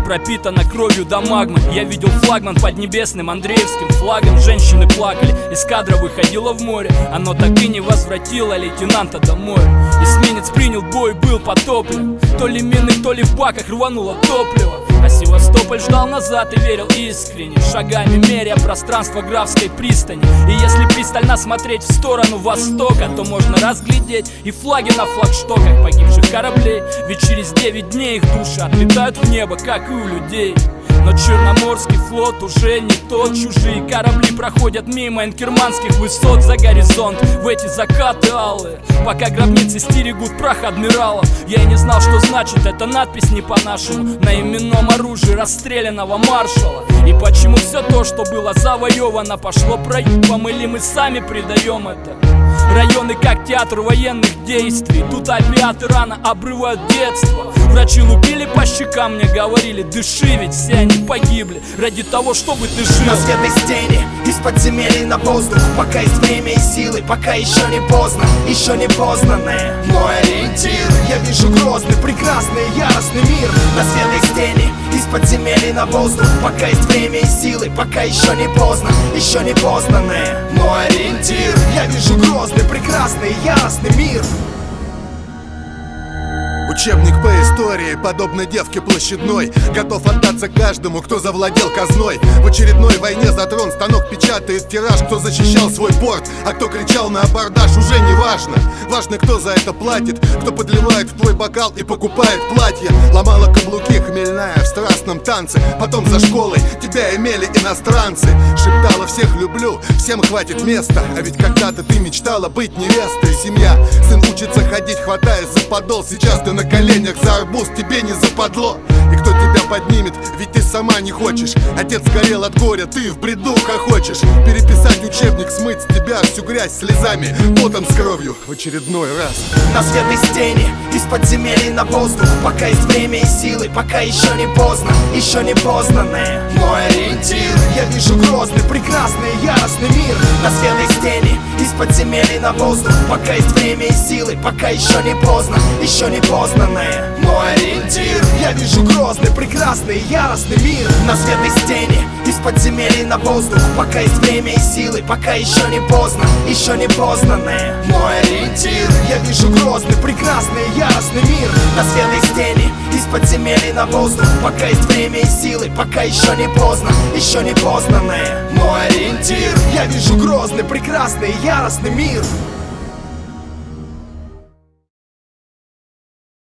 пропитана кровью до магмы. Я видел флагман под небесным Андреевским флагом. Женщины плакали, эскадра выходила в море. Оно так и не возвратило лейтенанта домой. Эсминец принял бой, был потоплен. То ли мины, то ли в баках рвануло топливо. А Севастополь ждал назад и верил искренне, шагами меря пространство Графской пристани. И если пристально смотреть в сторону востока, то можно разглядеть и флаги на флагштоках погибших кораблей. Ведь через 9 дней их души отлетают в небо, как и у людей. Но Черноморский флот уже не тот. Чужие корабли проходят мимо инкерманских высот за горизонт в эти закаты алые, пока гробницы стерегут прах адмиралов. Я и не знал, что значит эта надпись не по-нашему на именном оружии расстрелянного маршала. И почему все то, что было завоевано, пошло проебом, или мы сами предаем это. Районы как театр военных действий. Тут опиаты рано обрывают детство. Врачи лупили по щекам, мне говорили: дыши, ведь все они погибли ради того, чтобы ты жил. На светлой стене, из подземелий на воздух. Пока есть время и силы, пока еще не поздно. Еще не познанное мой ориентир. Я вижу грозный, прекрасный, яростный мир. На светлой стене, из подземелий на воздух. Пока есть время и силы, пока еще не поздно. Еще не познанное мой ориентир. Я вижу грозный, прекрасный, яростный мир. Учебник по истории, подобно девке площадной, готов отдаться каждому, кто завладел казной. В очередной войне за трон станок печатает тираж. Кто защищал свой порт, а кто кричал на абордаж, уже не важно. Важно, кто за это платит, кто подливает в твой бокал и покупает платье. Ломала каблуки хмельная в страстном танце. Потом за школой тебя имели иностранцы. Шептала: всех люблю, всем хватит места. А ведь когда-то ты мечтала быть невестой. Семья, сын учится ходить, хватаясь за подол. Сейчас ты на коленях за арбуз, тебе не западло. И кто тебя поднимет, ведь ты сама не хочешь. Отец горел от горя, ты в бреду хохочешь. Переписать учебник, смыть с тебя всю грязь слезами, потом с кровью в очередной раз. На светлой стене, из подземелий на воздух. Пока есть время и силы, пока еще не поздно. Еще не познанное мой ориентир. Я вижу грозный, прекрасный, яростный мир. На светлой стене, из подземелий на воздух. Пока есть время и силы, пока еще не поздно. Еще не познанное мой ориентир. Я вижу грозный, прекрасный, яростный мир. На светлой стене, из подземелий на воздух. Пока есть время и силы, пока еще не поздно. Еще не познанное мой ориентир. Я вижу грозный, прекрасный, яростный мир. На светлой стене, из подземелий на воздух. Пока есть время и силы, пока еще не поздно. Еще не познанное мой ориентир. Я вижу грозный, прекрасный, яростный мир.